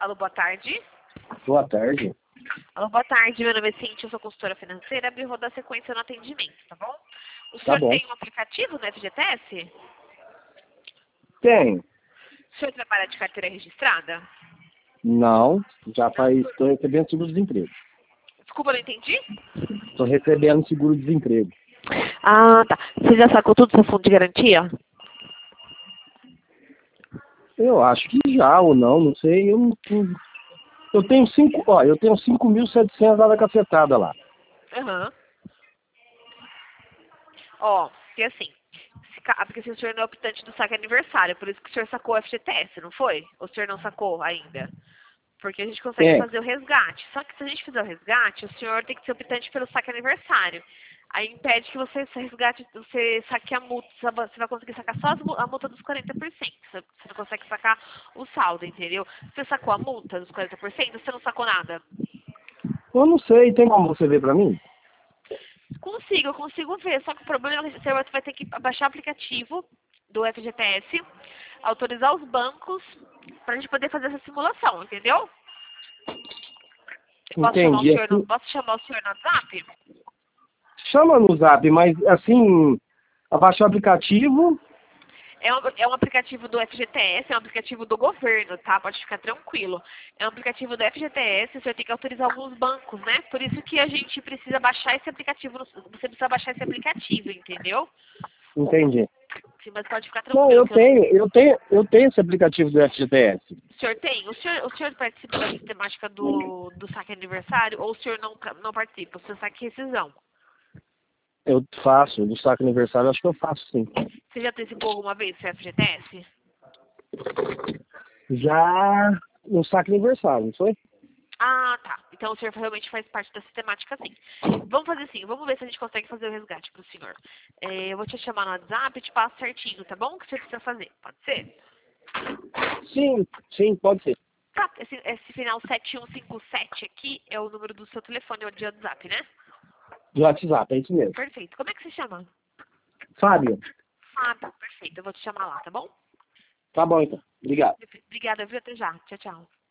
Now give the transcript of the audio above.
Alô, boa tarde. Boa tarde. Alô, boa tarde. Meu nome é Cintia, eu sou consultora financeira. Eu vou dar sequência no atendimento, tá bom? O Tá senhor bom. tem um aplicativo no FGTS? Tenho. O senhor trabalha de carteira registrada? Não, estou recebendo seguro-desemprego. Desculpa, não entendi. Estou recebendo seguro-desemprego. Ah, tá. Você já sacou tudo do seu fundo de garantia? Eu acho que já ou não sei. Eu tenho 5.700 lá da cacetada lá. Aham. Ó, porque assim, porque assim, o senhor não é optante do saque aniversário, por isso que o senhor sacou o FGTS, não foi? Ou o senhor não sacou ainda? Porque a gente consegue Tem. fazer o resgate. Só que se a gente fizer o resgate, o senhor tem que ser optante pelo saque aniversário. Aí impede que você resgate, você saque a multa. Você vai conseguir sacar só a multa dos 40%. Você não consegue sacar o saldo, entendeu? Você sacou a multa dos 40%, você não sacou nada. Eu não sei, tem como você ver pra mim? Eu consigo ver. Só que o problema é que você vai ter que baixar o aplicativo do FGTS, autorizar os bancos pra gente poder fazer essa simulação, entendeu? Entendi. Assim, Posso chamar o senhor no WhatsApp? chama no Zap, mas assim, abaixar o aplicativo. É um aplicativo do FGTS, é um aplicativo do governo, tá? Pode ficar tranquilo. É um aplicativo do FGTS, você tem que autorizar alguns bancos, né? Por isso que a gente precisa baixar esse aplicativo, você precisa baixar esse aplicativo, entendeu? Entendi. Sim, mas pode ficar Não, tranquilo que eu não... eu tenho esse aplicativo do FGTS. O senhor tem? O senhor participa da sistemática do saque aniversário ou o senhor não participa? O senhor saque rescisão. Eu faço, do saco aniversário, acho que eu faço sim. Você já antecipou alguma vez o seu FGTS? Já no saco aniversário, não foi? Ah, tá. Então o senhor realmente faz parte da sistemática, sim. Vamos fazer assim, vamos ver se a gente consegue fazer o resgate pro senhor. Eu vou te chamar no WhatsApp e te passo certinho, tá bom? O que você precisa fazer? Pode ser? Sim, pode ser. Tá, esse final 7157 aqui é o número do seu telefone, ou de WhatsApp, né? Do WhatsApp, é isso mesmo. Perfeito. Como é que você chama? Fábio, Ah, tá. Perfeito. Eu vou te chamar lá, tá bom? tá bom então. Obrigado. Obrigada, viu? Até já. Tchau, tchau.